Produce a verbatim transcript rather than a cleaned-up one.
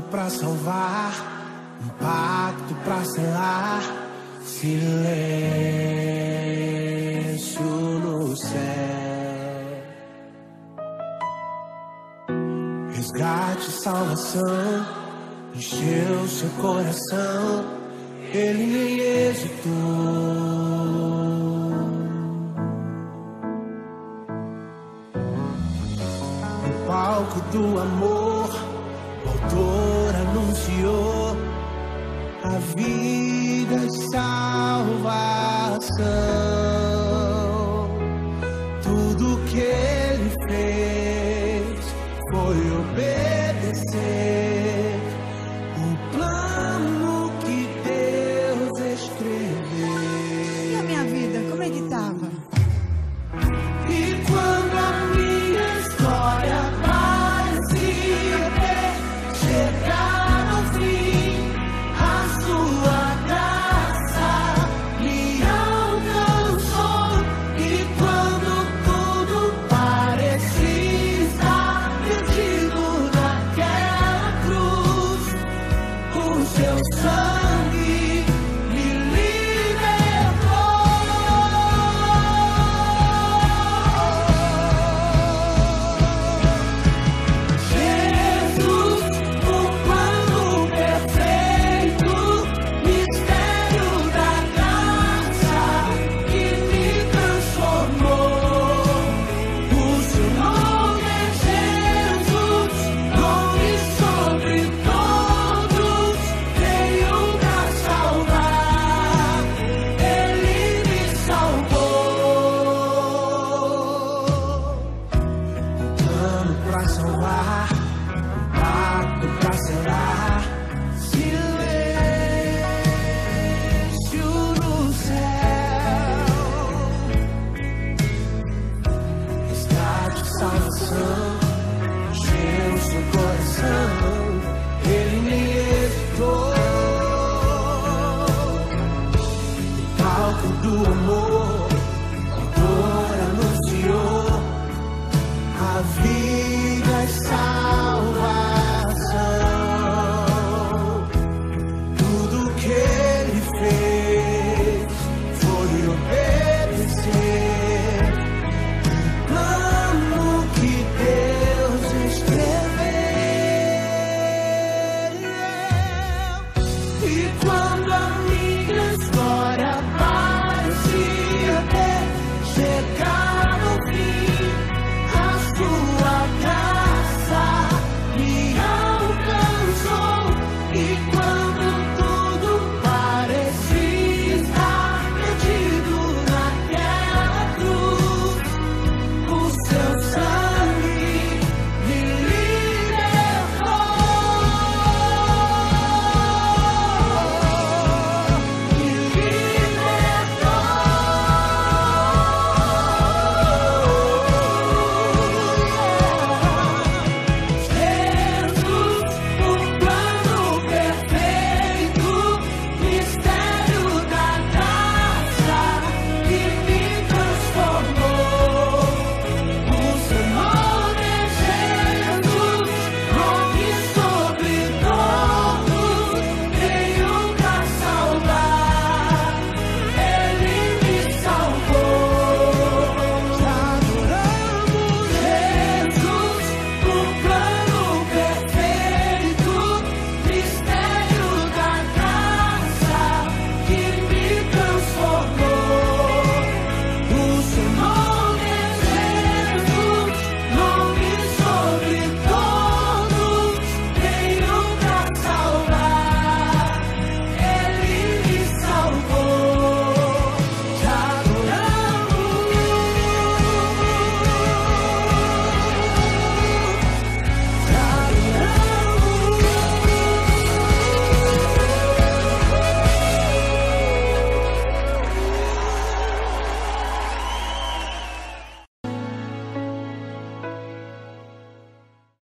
pra salvar, um pacto pra selar, silêncio no céu. Resgate, salvação, encheu seu coração, ele nem hesitou. No palco do amor, o autor anunciou a vida e salvação. Tudo que ele fez foi obedecer o plano que Deus escreveu. E a minha vida, como é que tava? E quando a minha história parecia ter chegado ao fim, a sua graça me alcançou. E quando tudo parecia estar perdido naquela cruz, o seu sangue me libertou. Jesus, o plano perfeito, mistério da graça que me transformou. O seu nome é Jesus, nome sobre todos, veio pra salvar, ele me salvou. Um plano pra salvar, um pacto pra selar, silêncio no céu. Resgate, salvação, encheu seu coração, ele nem hesitou. No palco do amor, o autor anunciou a vida e salvação. Tudo que ele fez foi obedecer o plano que Deus escreveu. E quando a minha história parecia ter chegado